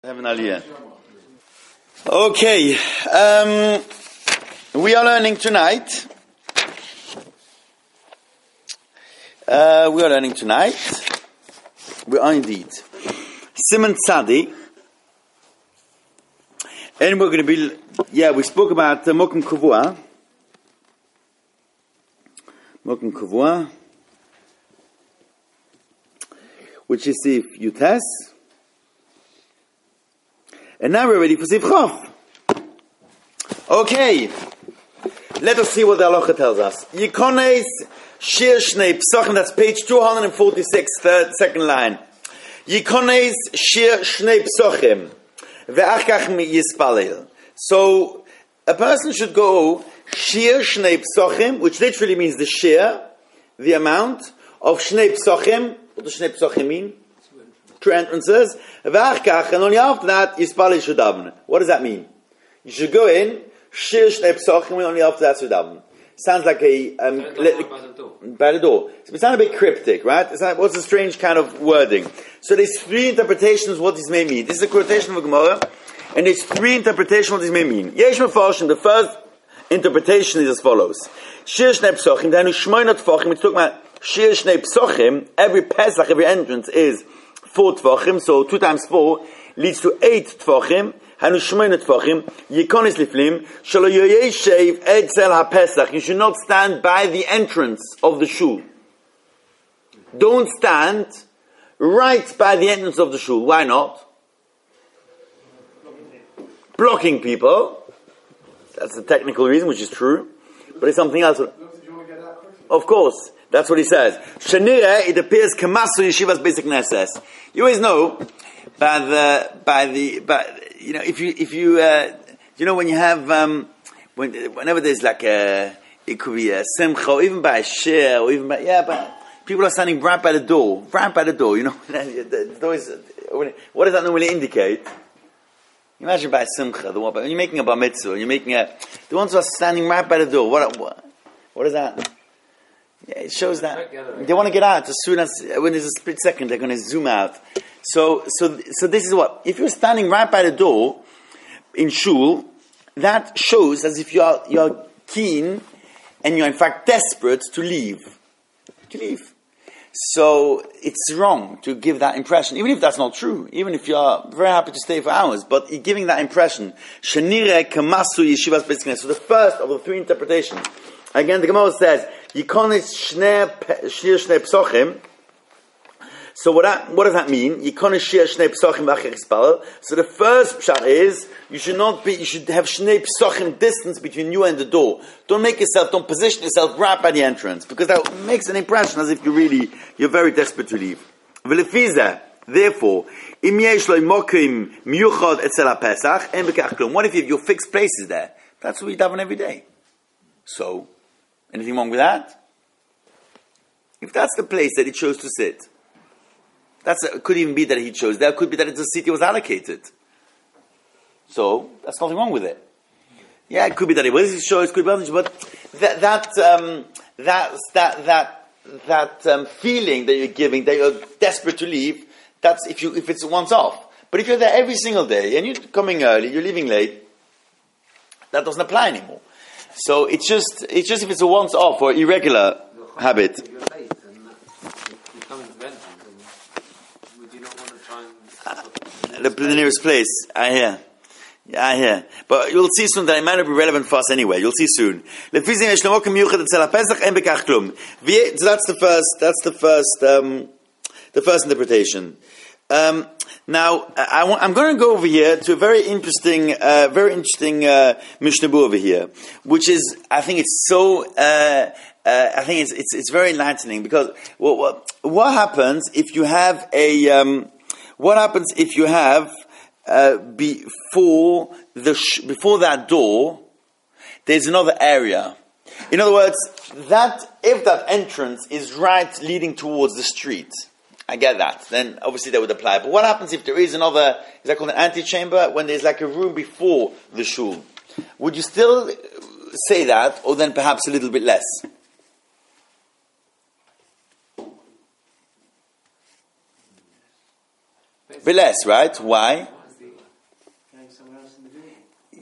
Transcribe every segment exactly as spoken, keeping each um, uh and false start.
Have an aliyah. Okay, um, we are learning tonight. Uh, we are learning tonight. We are indeed Siman Tzadi, and we're going to be. Yeah, we spoke about uh, Mokum Kavua. Mokum Kavua, which is if you test. And now we're ready for Siv Chof. Okay, let us see what the halacha tells us. Yikones shir shnei psachim, that's page two forty-six, third, second line. Yikones shir shnei psachim, ve'achkach mi yispalel. So, a person should go shir shnei psachim, which literally means the shir, the amount of shnei psachim. What does shnei psachim mean? Two entrances, and only after that, Yispalei should daven. What does that mean? You should go in, shir shnei psachim, and only after that should daven. Sounds like a um, by, the door. by the door. So it sounds a bit cryptic, right? It's like, what's a strange kind of wording? So there's three interpretations what this may mean. This is a quotation of a Gemara, and there's three interpretations what this may mean. Yesh mefarshim. The first interpretation is as follows: shir shnei psachim, then shmoinot tfachim. It's talking about shir shnei psachim. Every Pesach, every entrance is four tvachim, so two times four leads to eight tvachim. Hanu shmoina tvachim. Yikonis liflim. Shelo yoyeshev etzel haPesach. You should not stand by the entrance of the shul. Don't stand right by the entrance of the shul. Why not? Blocking people. That's the technical reason, which is true. But it's something else. Of course. That's what he says. Shanira, it appears Kamasu Yeshiva's basic nesses. You always know by the by the by you know if you if you uh, you know when you have um, when whenever there's like a it could be a simcha or even by a share or even by yeah but people are standing right by the door right by the door you know the door is, what does that normally indicate? Imagine by a simcha the one when you're making a bar mitzvah you're making a the ones who are standing right by the door what what what is that? Yeah, it shows that they want to get out as soon as when there's a split second they're going to zoom out. So, so, so this is what if you're standing right by the door in shul, that shows as if you are you're keen and you're in fact desperate to leave, to leave. So it's wrong to give that impression, even if that's not true. Even if you are very happy to stay for hours, but you're giving that impression. Shanire kamasu yeshivas b'tzknes. So the first of the three interpretations. Again, the Gemara says, Yikonis shnei shir shnei psachim. So what that, what does that mean? Yikonis shir shnei psachim v'achar yispalel. So the first pshat is, you should not be, you should have shnei psachim distance between you and the door. Don't make yourself, don't position yourself right by the entrance, because that makes an impression as if you really, you're very desperate to leave. V'lefiza, therefore, im yesh lo mokim miyuchad etzel haPesach, en b'kach klum. What if you have your fixed places there? That's what we daven every day. So, anything wrong with that? If that's the place that he chose to sit, that's a, it could even be that he chose. There could be that it's a seat he was allocated. So that's nothing wrong with it. Yeah, it could be that it was his choice. It could be other, but that that um, that that that that um, feeling that you're giving, that you're desperate to leave. That's if you if it's once off. But if you're there every single day and you're coming early, you're leaving late, that doesn't apply anymore. So it's just it's just if it's a once off or irregular habit. Uh, the, the nearest place, I hear. Yeah, I hear. But you'll see soon that it might not be relevant for us anyway. You'll see soon. So that's the first that's the first um, the first interpretation. Um, now, I want, I'm going to go over here to a very interesting, uh, very interesting uh, Mishnah Berurah over here, which is, I think it's so, uh, uh, I think it's, it's it's very enlightening because what what, what happens if you have a um, what happens if you have uh, before the sh- before that door there's another area. In other words, that if that entrance is right leading towards the street. I get that. Then obviously that would apply. But what happens if there is another, is that called an antechamber, when there's like a room before the shul? Would you still say that, or then perhaps a little bit less? A bit less, right? Why?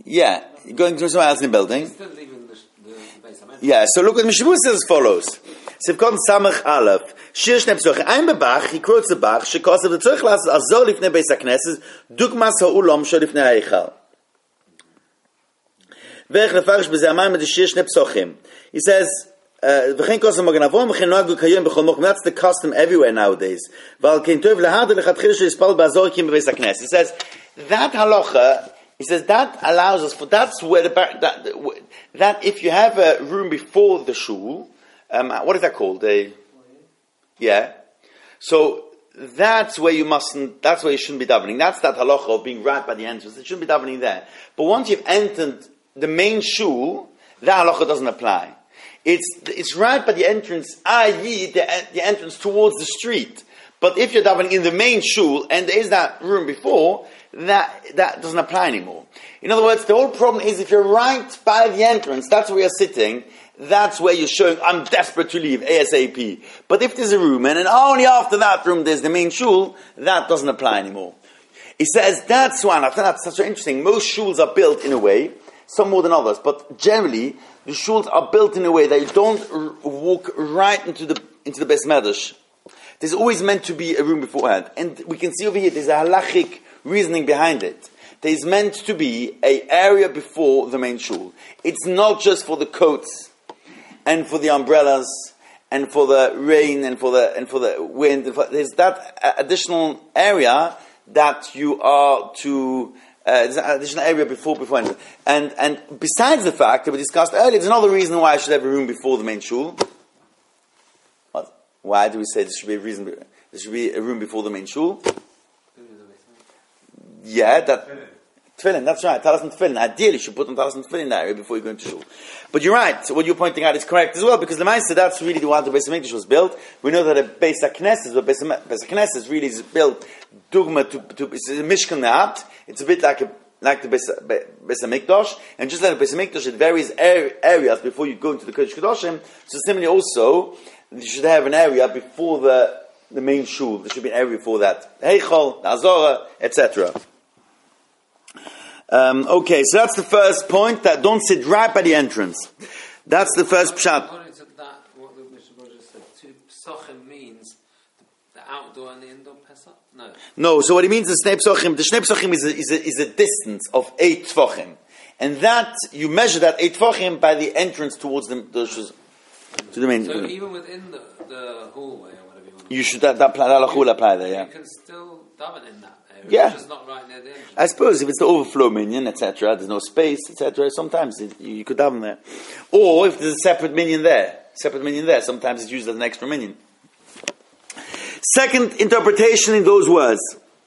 Yeah, going to somewhere else in the building. Still leaving the, the, the base of Yeah, so look what Mishabur says as follows. Sivkon Samach Aleph, Shir Shnei Psochim, I'm a Bach, he quotes the Bach, Shekos of the Tzorch Las Azor Lifnei Beis HaKnesses, Dugmas HaUlom Shor Lifnei HaEichal. Ve'ech Lefarish B'zeh Amayim Med Shir Shnei Psochim. He says, V'chein Kosam Mogen Avon, V'chein Noagu Kayom B'chol Mokum. That's the custom everywhere nowadays. V'al Kein Tov Lehad Lechatchil Shor Yispal B'Azor Kim Beis HaKnesses. He says, that halacha, he says, that allows us, for that's where the, that, that if you have a room before the shul, um, what is that called? A, yeah. So, that's where you mustn't, that's where you shouldn't be davening. That's that halacha of being right by the entrance. It shouldn't be davening there. But once you've entered the main shul, that halacha doesn't apply. It's, it's right by the entrance, that is the, the entrance towards the street. But if you're davening in the main shul, and there is that room before, that, that doesn't apply anymore. In other words, the whole problem is if you're right by the entrance, that's where you're sitting, that's where you're showing, I'm desperate to leave, ASAP. But if there's a room, and then only after that room there's the main shul, that doesn't apply anymore. He says, that's why, and I think that's, that's so interesting, most shuls are built in a way, some more than others, but generally, the shuls are built in a way that you don't r- walk right into the, into the Beis Medrash. There's always meant to be a room beforehand. And we can see over here, there's a halachic reasoning behind it. There's meant to be an area before the main shul. It's not just for the coats, and for the umbrellas, and for the rain, and for the, and for the wind. And for, there's that additional area that you are to, uh, there's an additional area before, before. And, and besides the fact that we discussed earlier, there's another reason why I should have a room before the main shul. What? Why do we say there should be a reason, there should be a room before the main shul? Yeah, that, tefillin, that's right, talis and tefillin. Ideally, you should put on talis and tefillin in that area before you go into shul. But you're right, so what you're pointing out is correct as well, because the Maisa, that's really the way the Beis HaMikdash was built. We know that a Beis HaKnesses, the Beis HaKnesses really is built, dugma, to, to, it's a Mishkan Na'at, it's a bit like a, like the Beis, Beis HaMikdash, and just like the Beis HaMikdash, it varies areas before you go into the Kodesh Kodashim, so similarly also, you should have an area before the, the main shul. There should be an area before that. Heichal, the Azora, et cetera. Um, okay, so that's the first point, that don't sit right by the entrance. That's the first pshat. According to that, what the Mishnah just said, two psochim means the outdoor and the indoor Pesach? No. No, so what he means is Shnei Psochim, the Shnei Psochim is a, is a, is a distance of eight tfochim. And that, you measure that eight tfochim by the entrance towards the, the to the main. So even within the, the hallway or whatever you want to you should, that, that, that halacha apply there, yeah. You can still daven in that area. Yeah. It's just not right near the entrance. I suppose if it's the overflow minion, et cetera, there's no space, et cetera, sometimes it, you, you could daven there. Or if there's a separate minion there, separate minion there, sometimes it's used as an extra minion. Second interpretation in those words.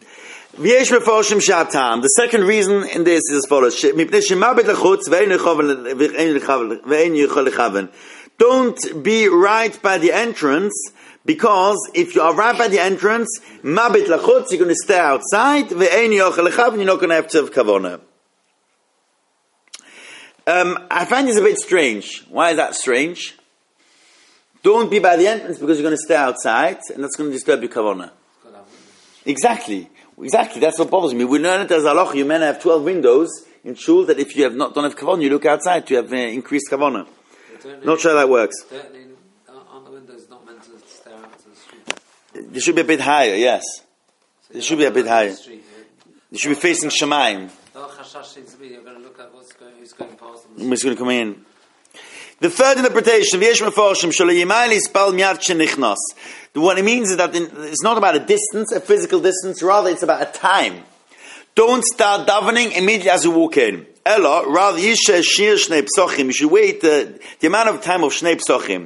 The second reason in this is as follows. Don't be right by the entrance, because if you are right by the entrance, mabit lachutz, you're going to stay outside, and you're not going to have to have kavanah. Um, I find this a bit strange. Why is that strange? Don't be by the entrance because you're going to stay outside, and that's going to disturb your kavanah. Exactly. Exactly, that's what bothers me. We learn it as halacha. You men have twelve windows in shul that if you have not don't have kavanah, you look outside to have uh, increased kavanah. Not sure how that works. Aren't the windows not meant to stare out to the street? They should be a bit higher, yes. So they should be a bit higher. The they should be facing Shemaim. The chashash seems to be you're going to look at what's going, who's going past them. Who's going to come in? The third interpretation, what it means is that it's not about a distance, a physical distance, rather it's about a time. Don't start davening immediately as you walk in. Ella, rather, you should wait the, the amount of time of Shnei Psochim.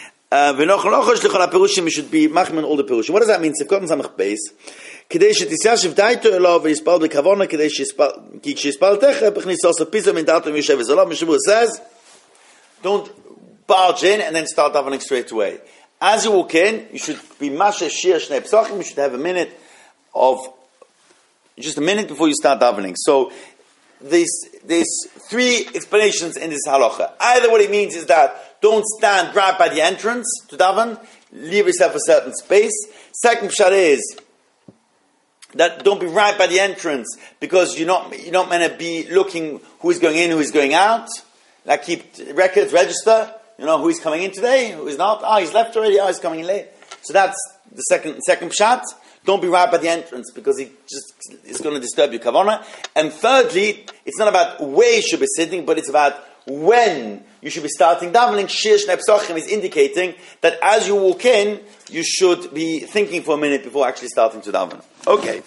You should be machman all the perushim. What does that mean? Sefkot Samach Beis. כדי שתתיישב דייתו אליו ויספל בכוונה, כדי כי כשיספלתך בכניסו פתאום מן דעתו ויושב וזולו. Mishabur says, don't barge in and then start davening straight away. As you walk in, you should be masher shir shnei psochim. You should have a minute of, just a minute before you start davening. So, there's, there's three explanations in this halacha. Either what it means is that don't stand right by the entrance to daven, leave yourself a certain space. Second pshat is that don't be right by the entrance, because you're not, you're not meant to be looking who is going in, who is going out. Like keep records, register, you know, who is coming in today, who is not. Ah, oh, he's left already, ah, oh, he's coming in late. So that's the second, second pshat. Don't be right by the entrance, because it just, it's going to disturb your kavanah. And thirdly, it's not about where you should be sitting, but it's about when you should be starting davening. Shir Shnei Pesachim is indicating that as you walk in, you should be thinking for a minute before actually starting to daven. Okay.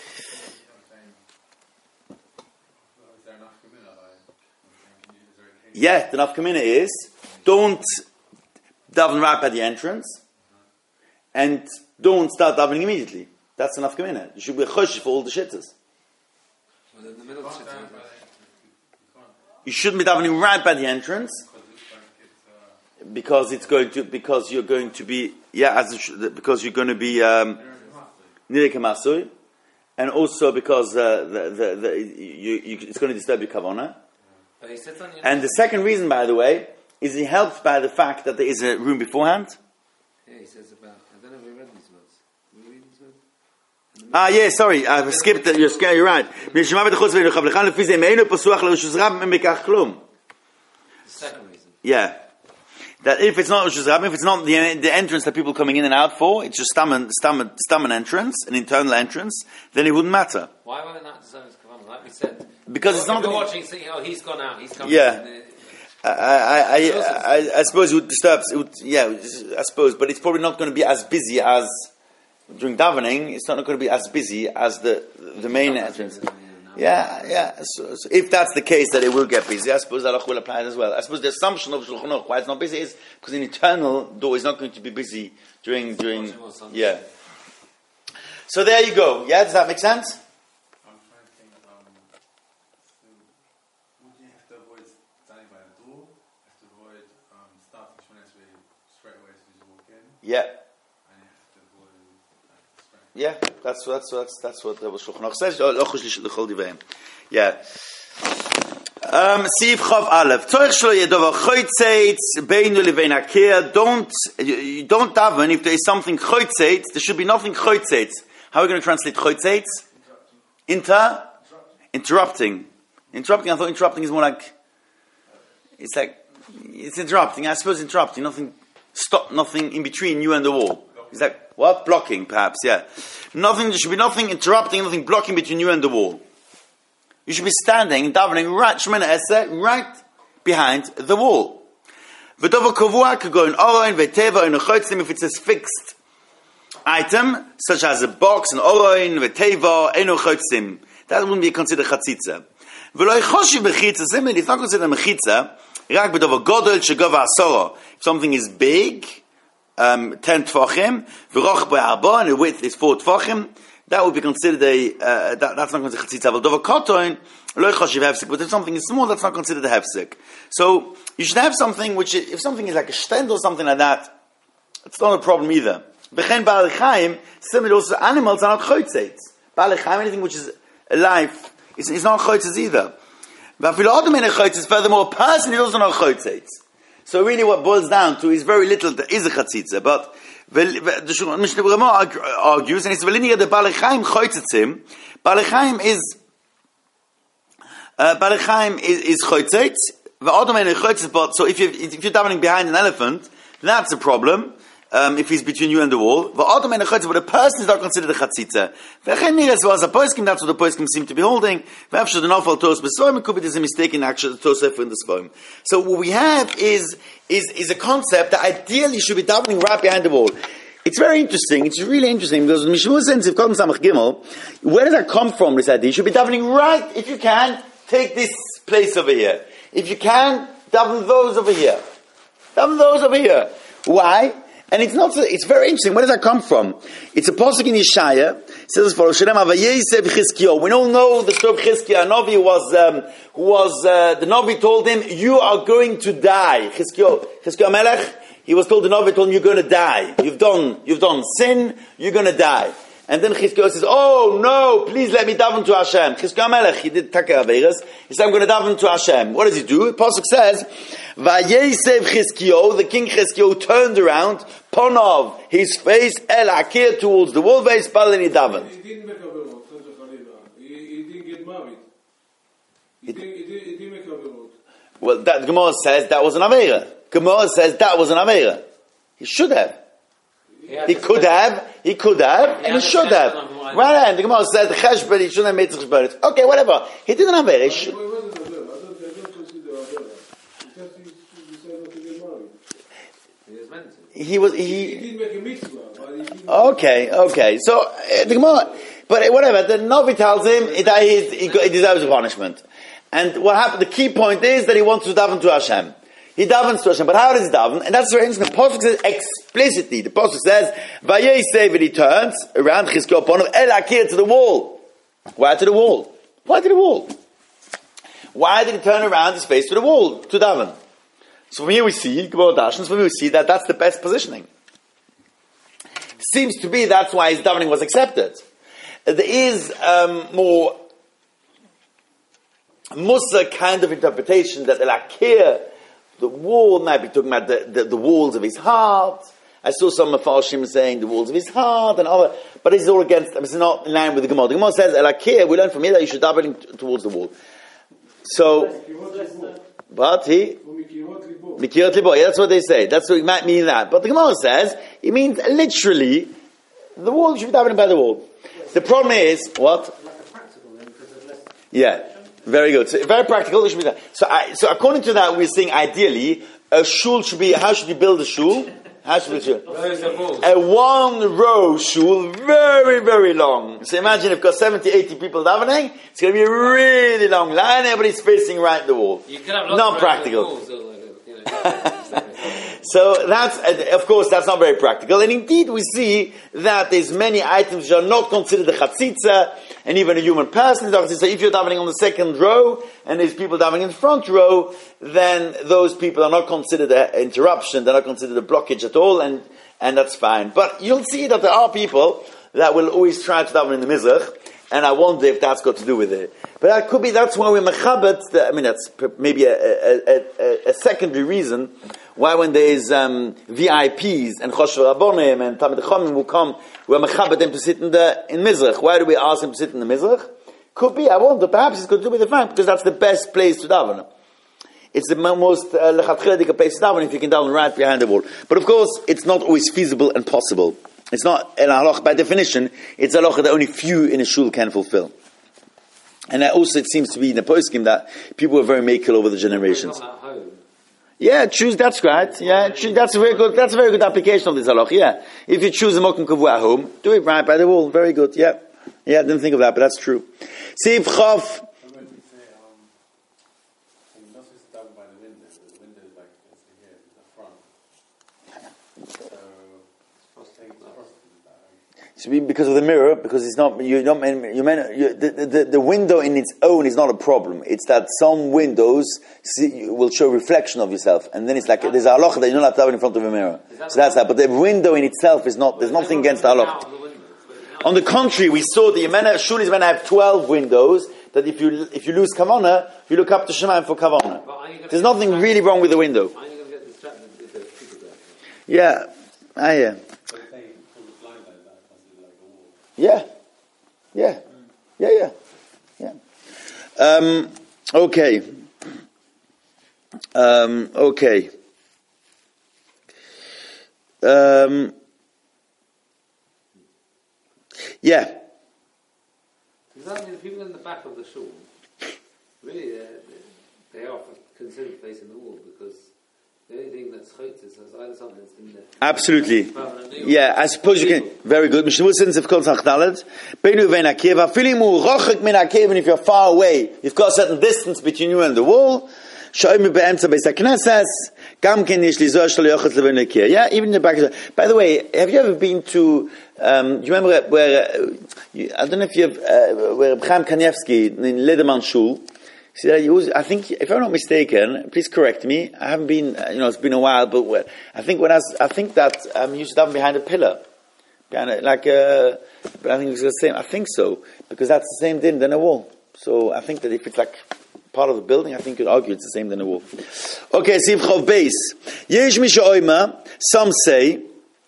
Yeah, the nafkamina is, don't daven right by the entrance, and don't start davening immediately. That's the nafkamina. You should be a chosh for all the shittas. Well, in the middle of the shittas. You shouldn't be davening right by the entrance, because it's going to, because you're going to be, yeah, as it, because you're going to be um, nirei kamasui, and also because uh, the, the, the, you, you, it's going to disturb your kavanah. And the second reason, by the way, is he helped by the fact that there is a room beforehand. Yeah, he says about, I don't know if we read these words. Did we read these words? Ah, yeah, sorry, I skipped it. You're, you're right. The second reason. Yeah. That if it's not Rosh Hashanah, if it's not the, the entrance that people are coming in and out for, it's just stammen, stammen, stammen entrance, an internal entrance, then it wouldn't matter. Why would it not deserve his kavanah? Like we said. Because well, it's not... You're watching, saying, oh, he's gone out, he's coming yeah. in. I, I, I, I, I suppose it would disturb, it would, yeah, I suppose, but it's probably not going to be as busy as, during davening, it's not going to be as busy as the, the main entrance. Yeah, yeah. So, so if that's the case, that it will get busy, I suppose that will apply as well. I suppose the assumption of Shulchan Aruch why it's not busy is because an internal door is not going to be busy during during. Yeah. So there you go. Yeah, does that make sense? I'm trying to think. Um, so would you have to avoid standing by the door? Have to avoid um, starting Shemona Esrei straight away as soon as you walk in? Yeah. Yeah, that's that's that's that's what the Shulchan Aruch says. Yeah. Um, Siv Chav Aleph. Tzorich shelo yedova choytzeitz beinu levein hakir. Don't you don't daven if there is something choytzeitz. There should be nothing choytzeitz. How are we going to translate choytzeitz? Inter interrupting. Interrupting. I thought interrupting is more like it's like it's interrupting. I suppose interrupting. Nothing stop. Nothing in between you and the wall. Is that what? Blocking, perhaps, yeah. Nothing, there should be nothing interrupting, nothing blocking between you and the wall. You should be standing, davening right, Shemona Esrei, right behind the wall. V'dover kavua could go in oroin, v'teva, in a chotzim, if it's a fixed item, such as a box, an oroin, v'teva, in a chotzim. That wouldn't be considered chatzitza. V'loi choshi b'chitza, similarly, it's not considered mechitza, rak v'dover godol, shegova asoro. If something is big, Um, ten tfachim, v'roch be'arba, and the width is four tfachim, that would be considered a, uh, that, that's not considered chatzitza. But dova kotoin, lo chashiv hefsek, but if something is small, that's not considered a hefsek. So, you should have something which, if something is like a shtend or something like that, it's not a problem either. V'chein ba'al chaim, similarly also animals are not choytzeitz. Ba'al chaim, anything which is alive, is, is not choytzeitz either. V'afilo odom ene choytzeitz, furthermore, a person is also not choytzeitz. So really what boils down to is very little that is a chatzitza, but the Mishnah Berurah argues, and it's v'liniya the Baalei Chaim choytzetzim. Baalei Chaim is, uh, Baalei Chaim is, is choytzetz, v'odom ene choytzetz, but so if, you, if you're davening behind an elephant, that's a problem. Um, if he's between you and the wall, but a person is not considered a chatzitza. That's what the poskim seem to be holding. It could be there's a mistake in actually the Tosef in the Sfoim. So what we have is, is, is a concept that ideally should be davening right behind the wall. It's very interesting. It's really interesting because Mishmur says, if Kolm Samach Gimel, where does that come from, this idea? You should be davening right, if you can, take this place over here. If you can, daven those over here. Daven those over here. Why? And it's not, it's very interesting. Where does that come from? It's a pasuk in Yeshaya. It says as follows, Shalem Avayesev Chizkiyahu. We all know the story of Chizkiyahu. Navi was, um, who was, uh, the Navi told him, you are going to die. Chizkiyahu, Chizkiyahu Melech, he was told, the Navi told him, you're going to die. You've done, you've done sin, you're going to die. And then Chizkiyahu says, oh no, please let me daven to Hashem. Chizkiyahu Melech, he did Takei Averos. He said, I'm going to daven to Hashem. What does he do? The pasuk says, Vayesev Chizkiyahu, the king Chizkiyahu turned around, Ponov, his face, El Akir, towards the wall, Ve'espal and he davened. He didn't, he didn't, he didn't make Averot. Well, that Gemara says that was an Aveira. Gemara says that was an Aveira. He should have. He could have, he could have, and he should have. Right, and the Gemara says the Cheshbon, he shouldn't have made the Cheshbon. Okay, whatever. He didn't have it. He should. Wait, what is Averot? I don't, I don't consider Averot. He just he decided not to get married. He was meant to. He was, He he, didn't make a mitzvah, but he didn't. okay, okay. So, uh, the Gemara, but whatever, the Novi tells him that he, he, he deserves a punishment. And what happened, the key point is that he wants to daven to Hashem. He davens to Hashem, but how does he daven? And that's very interesting. The Pasuk says explicitly, the Pasuk says, Vayei David, he turns around Chizkiah upon him, El Akir, to the wall. Why to the wall? Why to the wall? Why did he turn around his face to the wall, to daven? So from here we see, Gemara Dashans, from here we see that that's the best positioning. Seems to be that's why his davening was accepted. There is um, more Musa kind of interpretation that El Akir, the wall, might be talking about the, the, the walls of his heart. I saw some Mefarshim saying the walls of his heart and other, but it's all against, it's not in line with the Gemara. The Gemara says, El Akir, we learn from here that you should daven t- towards the wall. So, but he, Mikirot Libo, yeah, that's what they say. That's what it might mean that. But the Gemara says, it means literally, the wall, you should be davening by the wall. The problem is, what? Yeah. Very good. So very practical. It should be that. So, I, so according to that, we're saying ideally a shul should be. How should you build a shul? How should you build a shul? A one row shul, very very long. So imagine if you've got seventy, eighty people davening, it's going to be a really long line. Everybody's facing right at the wall. You can have lots not of practical. Walls, or like, you know, So that's, of course, that's not very practical. And indeed, we see that there's many items which are not considered the chatzitza, and even a human person. So if you're davening on the second row, and there's people davening in the front row, then those people are not considered an interruption, they're not considered a blockage at all, and, and that's fine. But you'll see that there are people that will always try to daven in the Mizrach, and I wonder if that's got to do with it. But that could be, that's why we're mechabat, I mean, that's maybe a, a, a, a secondary reason why when there's um, V I Ps and Choshev Rabbonim and Talmid Chachamim will come, we're mechabat them to sit in the in Mizrach. Why do we ask them to sit in the Mizrach? Could be, I wonder, perhaps it's got to do with the fact, because that's the best place to daven. It's the most lechatchildik uh, place to daven if you can daven right behind the wall. But of course, it's not always feasible and possible. It's not an halach by definition. It's a halach that only few in a shul can fulfill. And also, it seems to be in the poskim that people were very makel over the generations. Yeah, choose. That's right. Yeah, choose, that's a very good. That's a very good application of this halach. Yeah, if you choose a mokum kavua at home, do it right by the wall. Very good. Yeah, yeah. I didn't think of that, but that's true. Sif Chav. So because of the mirror, because it's not, you don't, you may, you, the, the, the window in its own is not a problem. It's that some windows see, will show reflection of yourself, and then it's like, there's a halacha that you're not allowed to have in front of a mirror. That so that's that. But the window in itself is not, there's nothing against the halacha. On the contrary, we saw the Yemena, Shul is going to have twelve windows, that if you, if you lose kavana, you look up to Shemaim for kavana. There's nothing really wrong with the window. Yeah, ah, yeah. Yeah, yeah, yeah, yeah, yeah. Um, okay, um, okay. Um, yeah. Does that mean people in the back of the shul, really, they are considered facing the wall because the only thing that's chaytis is either something that's in there. Absolutely. Yeah, I suppose you can. Very good. Mishnah says if kol tzachdalet, beinu vein akeva, filimu rochik min akeva, and if you're far away, you've got a certain distance between you and the wall. Shoyim be'emtza beis hakneses, gam ken yesh lizoh shelo yochot levein akeva. Yeah, even in the back. By the way, have you ever been to? Um, do you remember where? Uh, you, I don't know if you've uh, where Chaim Kanievsky in Lederman Shul. See, I, use, I think, if I'm not mistaken, please correct me. I haven't been, you know, it's been a while, but I think when I, was, I think that um, you used to have behind a pillar, behind a, like a, but I think it's the same. I think so because that's the same din than a wall. So I think that if it's like part of the building, I think you'd argue it's the same than a wall. Okay, Sif Chav Beis. Yesh Misha Oima. Some say,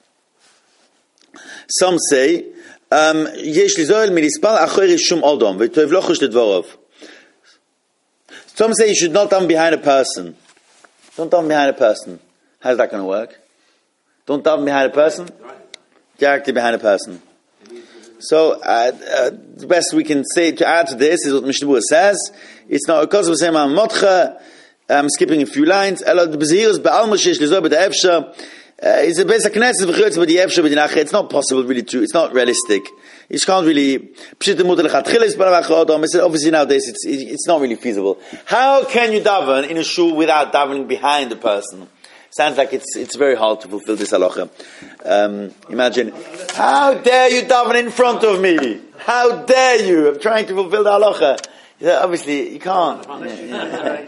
some say, Yesh Lizoel Milispal Achoy Rishum Odom V'Toev Lochosh Ledvorov. Some say you should not daven behind a person. Don't daven behind a person. How's that going to work? Don't daven behind a person. Directly behind a person. So, uh, uh, the best we can say to add to this is what Mishnah Berurah says. It's not a cause of saying Motcha. I'm skipping a few lines. Elo the bezirus be'alma sheish lizoy b'da'efsha. It's a basic knesset v'chutz b'di'efsha b'dinacha. It's not possible really to, it's not realistic. You can't really, obviously nowadays it's, it's not really feasible. How can you daven in a shul without davening behind the person? Sounds like it's it's very hard to fulfill this halacha. Um, imagine, how dare you daven in front of me? How dare you? I'm trying to fulfill the halacha. Yeah, obviously, you can't. Yeah,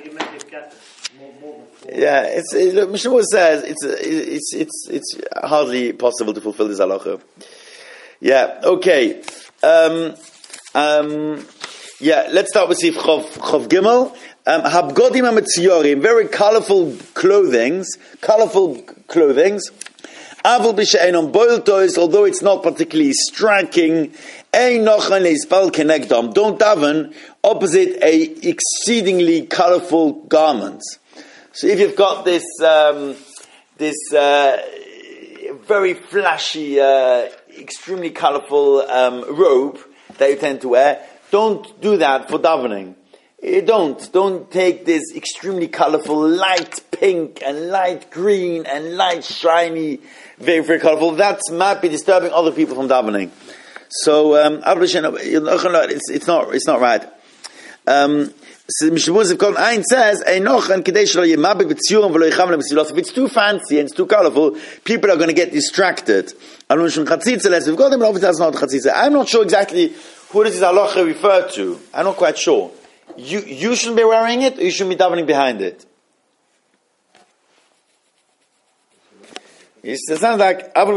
yeah it's, it, look, Mishnah Berurah says it's, it's, it's, it's hardly possible to fulfill this halacha. Yeah, okay. Um, um, yeah, let's start with Sif Chov, Chov Gimel. Um, Habgodim HaMetziyorim, very colorful clothings, colorful clothings. Avol b'she'enon boil toys, although it's not particularly striking. Ein nochan le'ispal kenegdom. Don't daven opposite a exceedingly colorful garment. So if you've got this, um, this uh, very flashy, uh, extremely colorful um, robe that you tend to wear, don't do that for davening. You don't. Don't take this extremely colorful light pink and light green and light shiny, very, very colorful. That might be disturbing other people from davening. So, um, it's, it's not, it's not right. Um, so Mishnah Berurah says, if it's too fancy and it's too colorful, people are going to get distracted. I'm not sure exactly who does this halacha refer to. I'm not quite sure. You you shouldn't be wearing it, or you shouldn't be davening behind it. It sounds like don't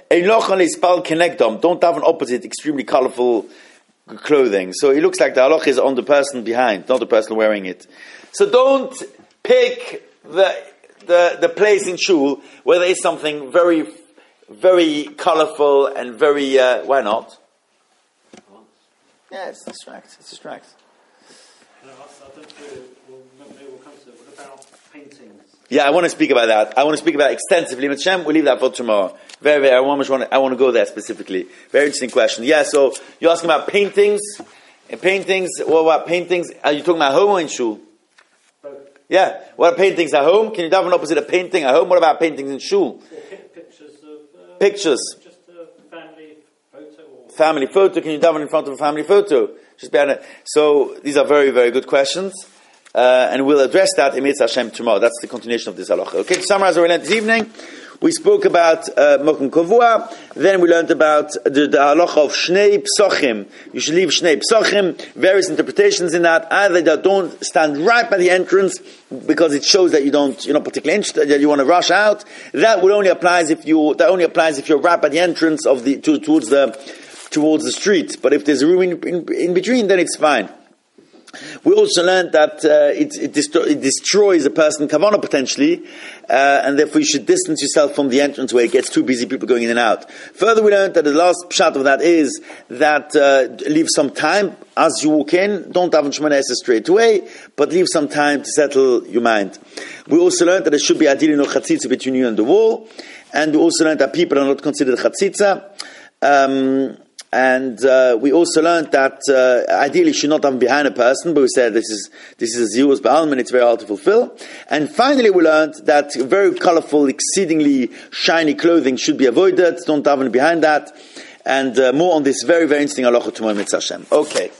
daven opposite extremely colorful clothing. So it looks like the halacha is on the person behind, not the person wearing it. So don't pick the the the place in shul where there is something very very colorful and very uh, why not? Yeah, it's distracts. It's distracts. Yeah, I want to speak about that. I want to speak about it extensively. Mitzvah, we'll leave that for tomorrow. Very, very, I want to, I want to go there specifically. Very interesting question. Yeah, so you're asking about paintings. And paintings, what about paintings? Are you talking about home or in shul? Both. Yeah, what are paintings at home? Can you daven opposite a painting at home? What about paintings in shul? Pictures of... Uh, Pictures. Just a family photo. Or... Family photo. Can you daven in front of a family photo? Just behind it. So these are very, very good questions. Uh, and we'll address that in Mitzvah Hashem tomorrow. That's the continuation of this halacha. Okay, to summarize what we learned this evening, we spoke about Mokum Kovua, then we learned about the, the halacha of Shnei Psochim. You should leave Shnei Psochim, various interpretations in that. Either that don't stand right by the entrance because it shows that you don't, you're not particularly interested, that you want to rush out. That will only applies if you, that only applies if you're right by the entrance of the, to, towards the, towards the street. But if there's a room in, in, in between, then it's fine. We also learned that uh, it, it, destro- it destroys a person kavanah potentially, uh, and therefore you should distance yourself from the entrance where it gets too busy, people going in and out. Further, we learned that the last pshat of that is that uh, leave some time as you walk in. Don't daven Shemona Esrei straight away, but leave some time to settle your mind. We also learned that there should be ideally no chatzitza between you and the wall, and we also learned that people are not considered chatzitza. Um, And uh, we also learned that uh, ideally you should not have behind a person, but we said this is this is a zirus ba'alma and it's very hard to fulfill. And finally we learned that very colorful, exceedingly shiny clothing should be avoided. Don't daven behind that. And uh, more on this very, very interesting halacha tomorrow, Mitzvah Hashem. Okay.